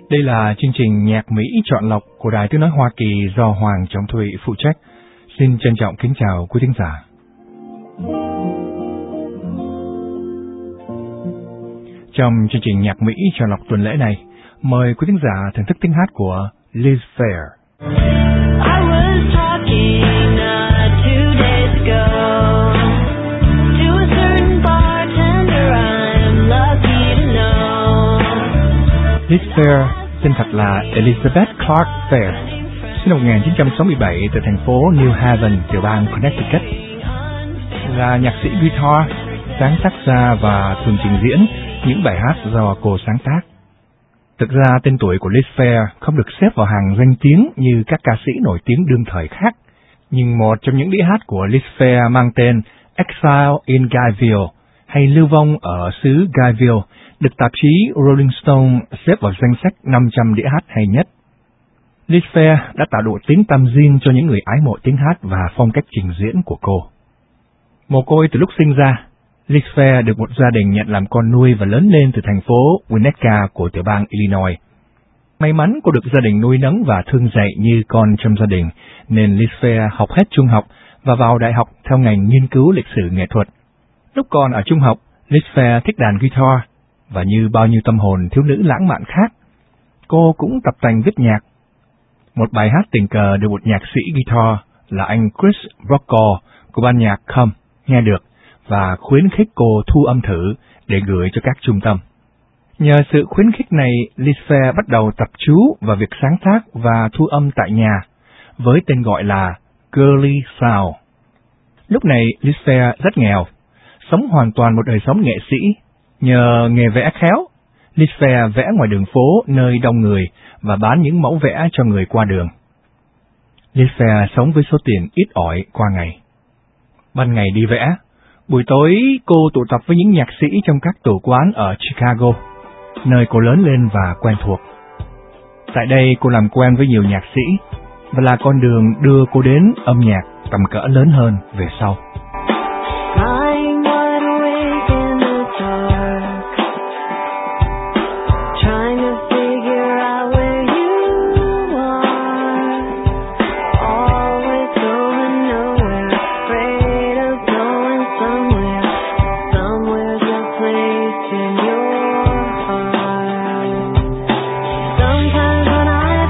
Đây là chương trình nhạc Mỹ chọn lọc của Đài Tiếng nói Hoa Kỳ do Hoàng Trọng Thụy phụ trách. Xin trân trọng kính chào quý thính giả. Trong chương trình nhạc Mỹ chọn lọc tuần lễ này, mời quý thính giả thưởng thức tiếng hát của Liz Phair. Liz Phair tên thật là Elizabeth Clark Phair, sinh năm 1967 tại thành phố New Haven, tiểu bang Connecticut. Là nhạc sĩ guitar, sáng tác ra và thường trình diễn những bài hát do cô sáng tác. Thực ra tên tuổi của Liz Phair không được xếp vào hàng danh tiếng như các ca sĩ nổi tiếng đương thời khác, nhưng một trong những đĩa hát của Liz Phair mang tên Exile in Guyville hay Lưu vong ở xứ Guyville được tạp chí Rolling Stone xếp vào danh sách 500 đĩa hát hay nhất. Liz Phair đã tạo độ tiếng tăm riêng cho những người ái mộ tiếng hát và phong cách trình diễn của cô. Mồ côi từ lúc sinh ra, Liz Phair được một gia đình nhận làm con nuôi và lớn lên từ thành phố Winnetka của tiểu bang Illinois. May mắn cô được gia đình nuôi nấng và thương dạy như con trong gia đình, nên Liz Phair học hết trung học và vào đại học theo ngành nghiên cứu lịch sử nghệ thuật. Lúc còn ở trung học, Liz Phair thích đàn guitar, và như bao nhiêu tâm hồn thiếu nữ lãng mạn khác, cô cũng tập tành viết nhạc. Một bài hát tình cờ được một nhạc sĩ guitar là anh Chris Brokaw của ban nhạc Come nghe được và khuyến khích cô thu âm thử để gửi cho các trung tâm. Nhờ sự khuyến khích này, Liz Phair bắt đầu tập chú vào việc sáng tác và thu âm tại nhà, với tên gọi là Girly Sound. Lúc này, Liz Phair rất nghèo, sống hoàn toàn một đời sống nghệ sĩ. Nhờ nghề vẽ khéo, Liz Phair vẽ ngoài đường phố nơi đông người và bán những mẫu vẽ cho người qua đường. Liz Phair sống với số tiền ít ỏi qua ngày. Ban ngày đi vẽ, buổi tối cô tụ tập với những nhạc sĩ trong các tủ quán ở Chicago, nơi cô lớn lên và quen thuộc. Tại đây cô làm quen với nhiều nhạc sĩ và là con đường đưa cô đến âm nhạc tầm cỡ lớn hơn về sau.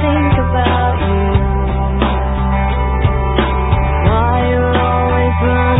Run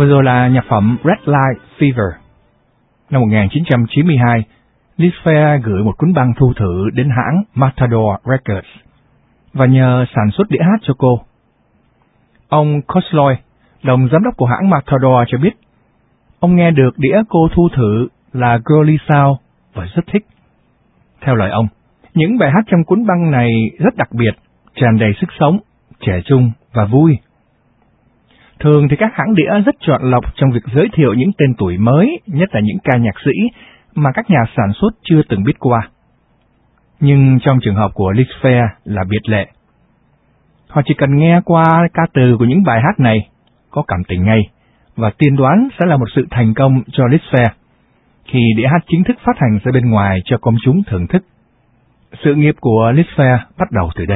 Vừa rồi là nhạc phẩm Red Light Fever. Năm 1992, Liz Phair gửi một cuốn băng thu thử đến hãng Matador Records và nhờ sản xuất đĩa hát cho cô. Ông Cosloy, đồng giám đốc của hãng Matador cho biết, ông nghe được đĩa cô thu thử là girly sound và rất thích. Theo lời ông, những bài hát trong cuốn băng này rất đặc biệt, tràn đầy sức sống, trẻ trung và vui. Thường thì các hãng đĩa rất chọn lọc trong việc giới thiệu những tên tuổi mới, nhất là những ca nhạc sĩ mà các nhà sản xuất chưa từng biết qua. Nhưng trong trường hợp của Liz Phair là biệt lệ. Họ chỉ cần nghe qua ca từ của những bài hát này, có cảm tình ngay, và tiên đoán sẽ là một sự thành công cho Liz Phair khi đĩa hát chính thức phát hành ra bên ngoài cho công chúng thưởng thức. Sự nghiệp của Liz Phair bắt đầu từ đây.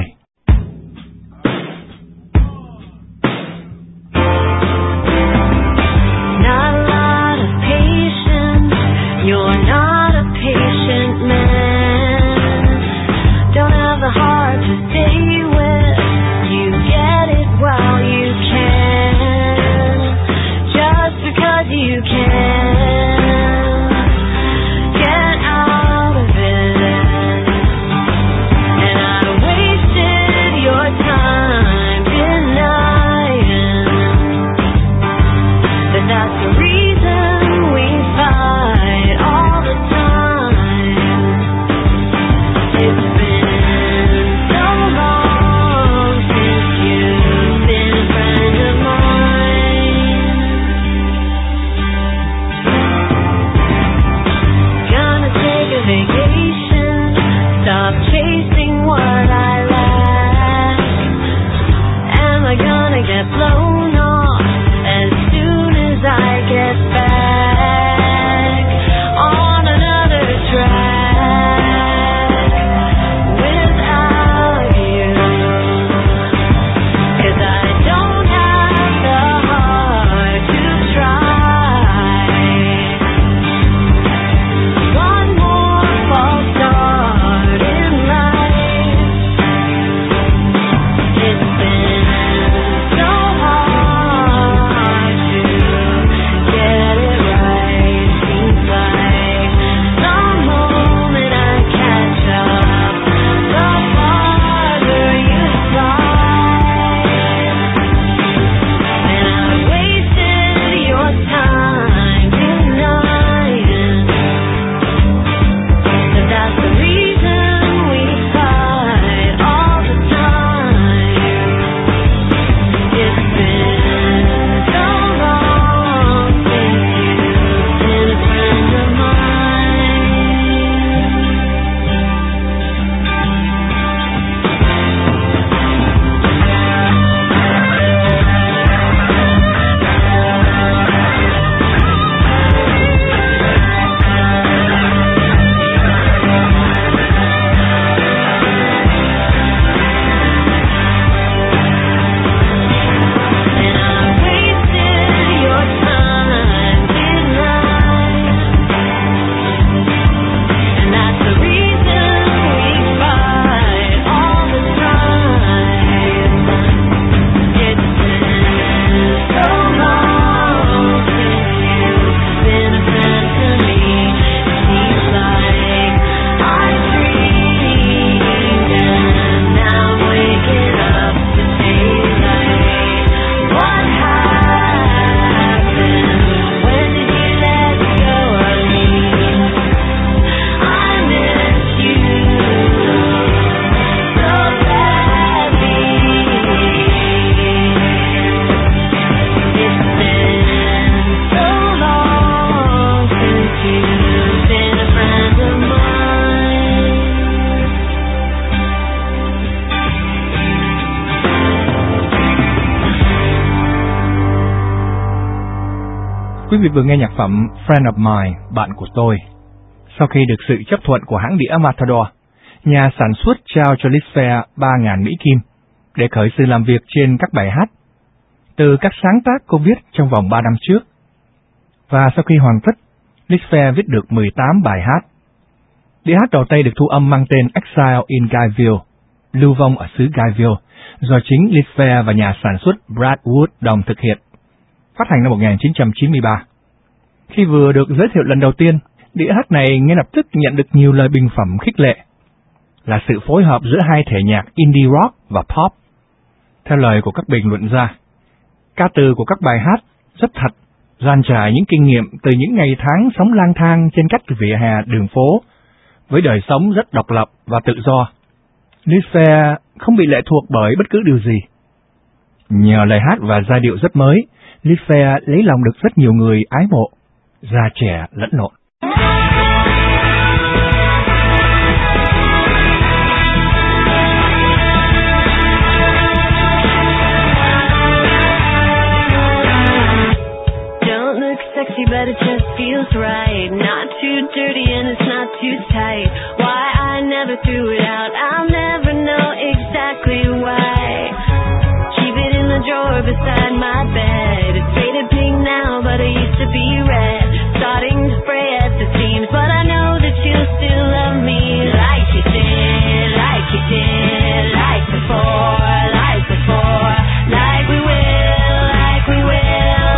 Quý vị vừa nghe nhạc phẩm Friend of Mine, bạn của tôi. Sau khi được sự chấp thuận của hãng đĩa Matador, nhà sản xuất trao cho Liz Phair 3.000 Mỹ Kim để khởi sự làm việc trên các bài hát, từ các sáng tác cô viết trong vòng 3 năm trước. Và sau khi hoàn tất, Liz Phair viết được 18 bài hát. Đĩa hát đầu tay được thu âm mang tên Exile in Guyville, lưu vong ở xứ Guyville, do chính Liz Phair và nhà sản xuất Brad Wood đồng thực hiện. phát hành năm 1993. Khi vừa được giới thiệu lần đầu tiên, đĩa hát này ngay lập tức nhận được nhiều lời bình phẩm khích lệ, là sự phối hợp giữa hai thể nhạc indie rock và pop. Theo lời của các bình luận gia, ca từ của các bài hát rất thật, dàn trải những kinh nghiệm từ những ngày tháng sống lang thang trên các vỉa hè đường phố, với đời sống rất độc lập và tự do. Liz Phair không bị lệ thuộc bởi bất cứ điều gì. Nhờ lời hát và giai điệu rất mới, Liz Phair lấy lòng được rất nhiều người ái mộ, già trẻ lẫn lộn. But it just feels right. Not too dirty and it's not too tight. Why I never threw it out, I'll never know exactly why. Keep it in the drawer beside my bed. It's faded pink now, but it used to be red. Starting to fray at the seams, but I know that you still love me like you did, like you did, like before, like before, like we will, like we will.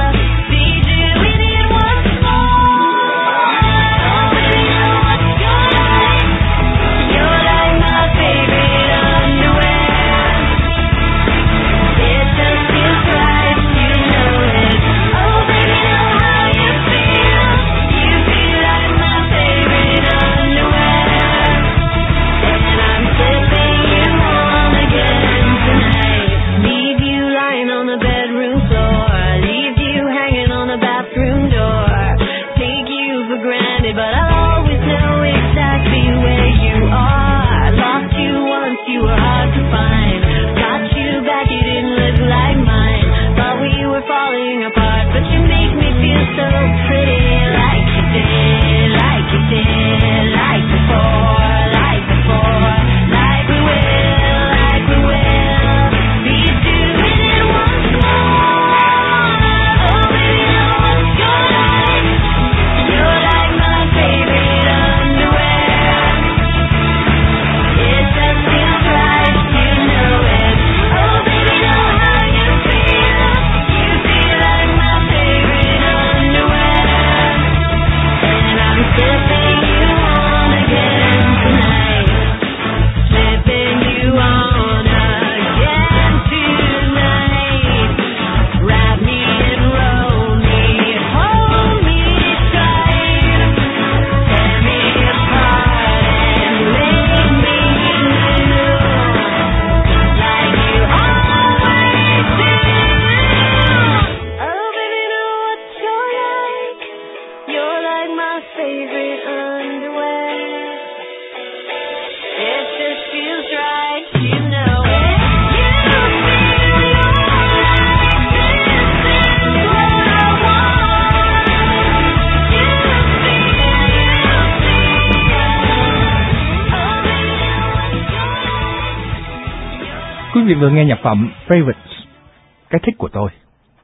Quý vị vừa nghe nhạc phẩm Favorites, cái thích của tôi.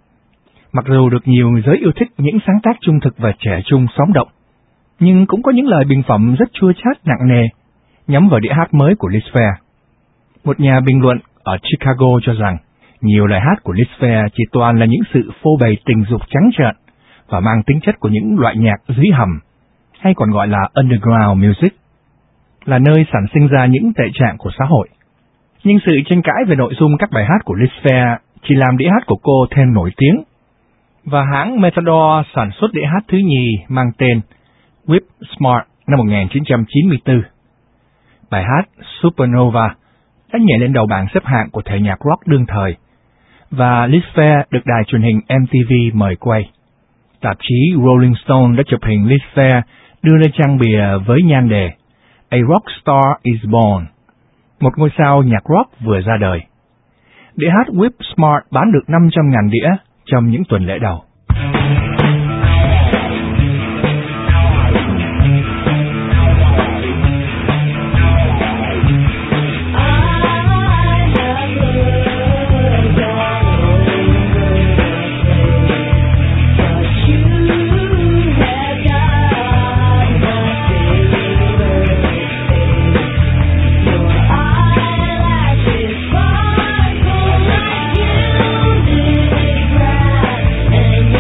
Mặc dù được nhiều người giới yêu thích những sáng tác trung thực và trẻ trung sống động, nhưng cũng có những lời bình phẩm rất chua chát nặng nề nhắm vào đĩa hát mới của Liz Phair. Một nhà bình luận ở Chicago cho rằng nhiều lời hát của Liz Phair chỉ toàn là những sự phô bày tình dục trắng trợn và mang tính chất của những loại nhạc dưới hầm, hay còn gọi là underground music, là nơi sản sinh ra những tệ trạng của xã hội. Nhưng sự tranh cãi về nội dung các bài hát của Liz Phair chỉ làm đĩa hát của cô thêm nổi tiếng, và hãng Matador sản xuất đĩa hát thứ nhì mang tên Whip Smart năm 1994. Bài hát Supernova đã nhảy lên đầu bảng xếp hạng của thể nhạc rock đương thời, và Liz Phair được đài truyền hình MTV mời quay. Tạp chí Rolling Stone đã chụp hình Liz Phair đưa lên trang bìa với nhan đề A Rock Star is Born, một ngôi sao nhạc rock vừa ra đời. Đĩa hát Whip Smart bán được 500.000 đĩa trong những tuần lễ đầu. And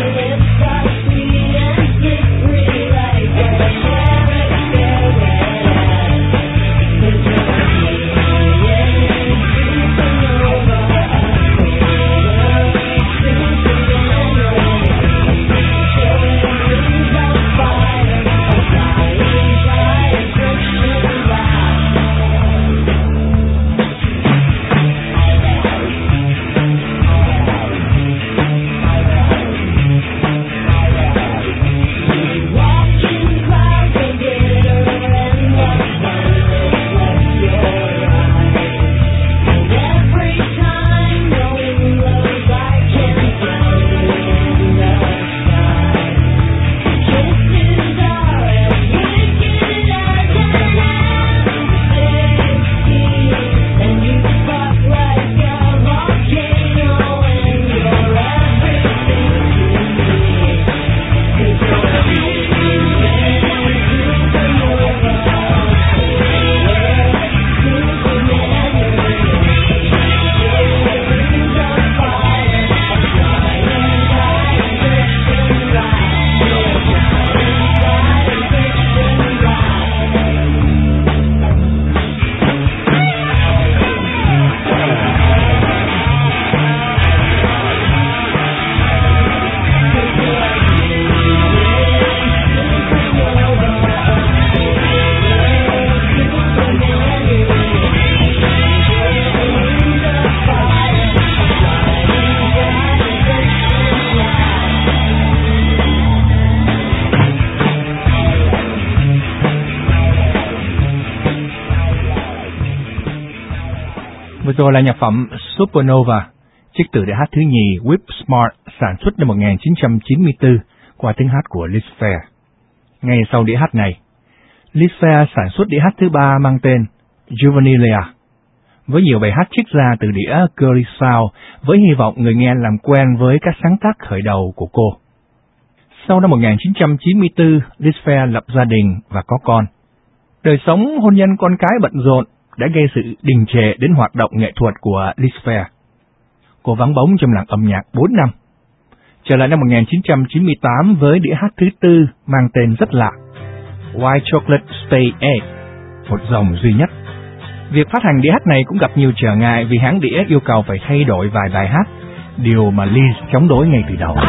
Vừa rồi là nhạc phẩm Supernova, chiếc từ để hát thứ nhì Whip Smart sản xuất năm 1994 qua tiếng hát của Liz Phair. Ngay sau đĩa hát này, Liz Phair sản xuất đĩa hát thứ ba mang tên Juvenilia, với nhiều bài hát trích ra từ đĩa Girly Sound, với hy vọng người nghe làm quen với các sáng tác khởi đầu của cô. Sau năm 1994, Liz Phair lập gia đình và có con. Đời sống hôn nhân con cái bận rộn đã gây sự đình trệ đến hoạt động nghệ thuật của Liz Phair. Cô vắng bóng trong làng âm nhạc 4 năm. Trở lại năm 1998 với đĩa hát thứ tư mang tên rất lạ, White Chocolate Space Egg, một dòng duy nhất. Việc phát hành đĩa hát này cũng gặp nhiều trở ngại vì hãng đĩa yêu cầu phải thay đổi vài bài hát, điều mà Liz chống đối ngay từ đầu.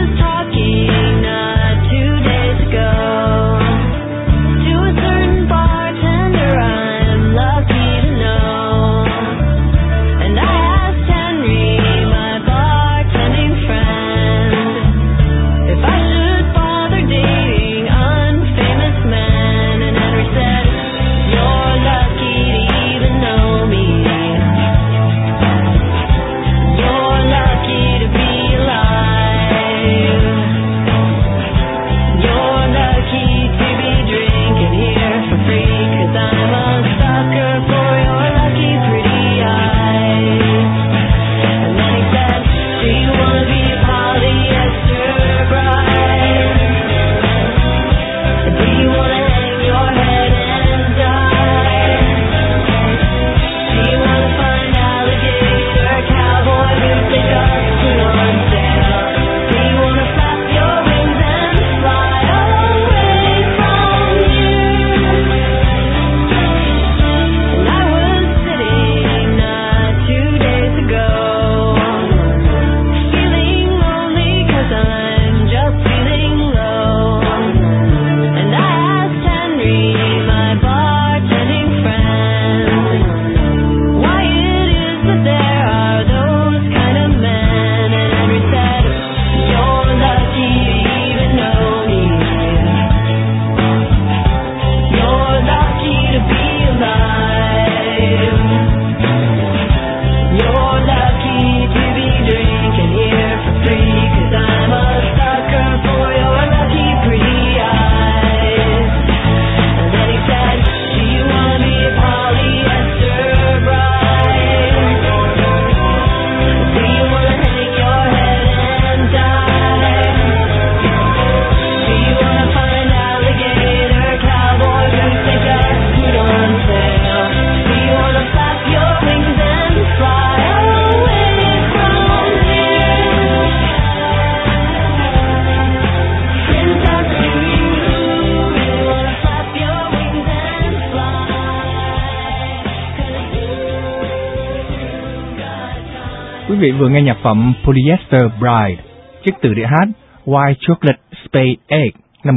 Quý vị vừa nghe nhạc phẩm Polyester Bride, chiếc từ đĩa hát White Chocolate Space Egg năm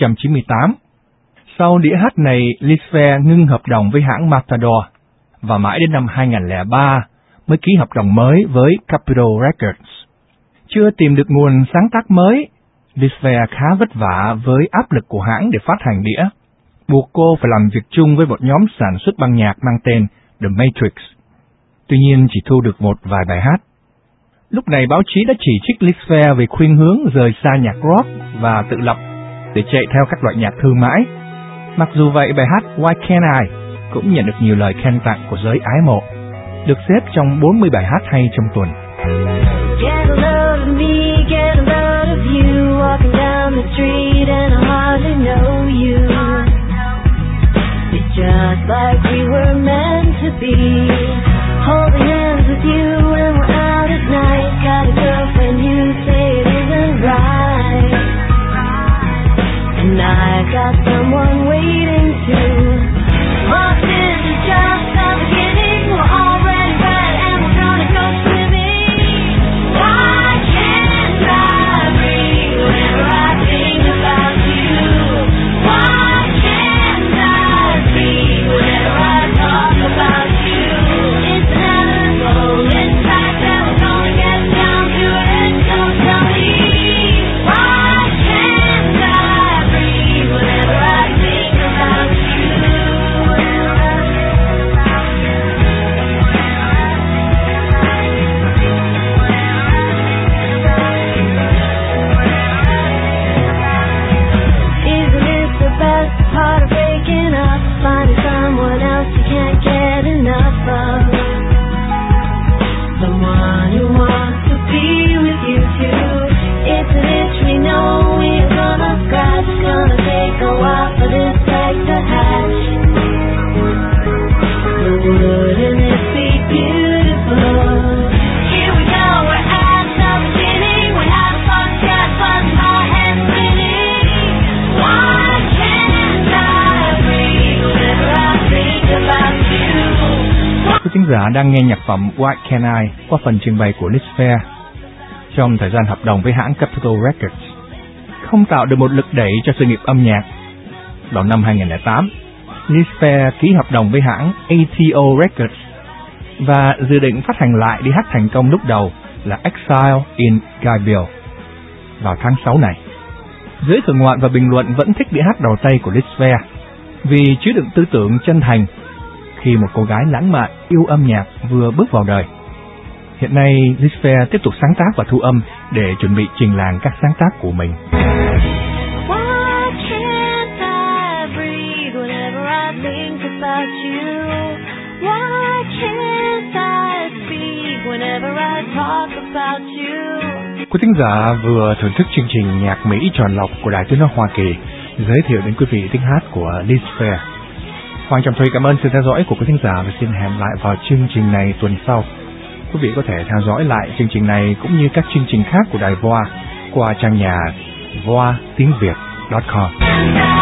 1998. Sau đĩa hát này, Liz Phair ngưng hợp đồng với hãng Matador và mãi đến năm 2003 mới ký hợp đồng mới với Capitol Records. Chưa tìm được nguồn sáng tác mới, Liz Phair khá vất vả với áp lực của hãng để phát hành đĩa, buộc cô phải làm việc chung với một nhóm sản xuất băng nhạc mang tên The Matrix. Tuy nhiên chỉ thu được một vài bài hát. Lúc này báo chí đã chỉ trích Liz Phair về khuynh hướng rời xa nhạc rock và tự lập để chạy theo các loại nhạc thương mãi. Mặc dù vậy, bài hát Why Can't I cũng nhận được nhiều lời khen tặng của giới ái mộ, được xếp trong 40 bài hát hay trong tuần. Get a load of me, get a load of you, walking down the street and I hardly know you. It's just like we were meant to be, holding hands with you when we're out at night. Got a girlfriend, you say it isn't right, and I got someone waiting too. Oh, this is just the beginning, we're already wet and we're gonna go swimming. Why can't I breathe whenever I think about you? Why can't I breathe whenever I talk about you? giả đang nghe nhạc phẩm What Can I qua phần trình bày của Liz Phair. Trong thời gian hợp đồng với hãng Capitol Records, không tạo được một lực đẩy cho sự nghiệp âm nhạc. Vào năm 2008, Liz Phair ký hợp đồng với hãng ATO Records và dự định phát hành lại đi hát thành công lúc đầu là Exile in Guyville vào tháng 6 này. Giới thưởng ngoạn và bình luận vẫn thích đĩa hát đầu tay của Liz Phair vì chứa đựng tư tưởng chân thành khi một cô gái lãng mạn yêu âm nhạc vừa bước vào đời. Hiện nay, Liz Phair tiếp tục sáng tác và thu âm để chuẩn bị trình làng các sáng tác của mình. Quý thính giả vừa thưởng thức chương trình nhạc Mỹ chọn lọc của Đài Tiếng nói Hoa Kỳ giới thiệu đến quý vị tiếng hát của Liz Phair. Hoàng Trọng Thùy cảm ơn sự theo dõi của quý thính giả và xin hẹn lại vào chương trình này tuần sau. Quý vị có thể theo dõi lại chương trình này cũng như các chương trình khác của Đài VOA qua trang nhà voatínviet.com.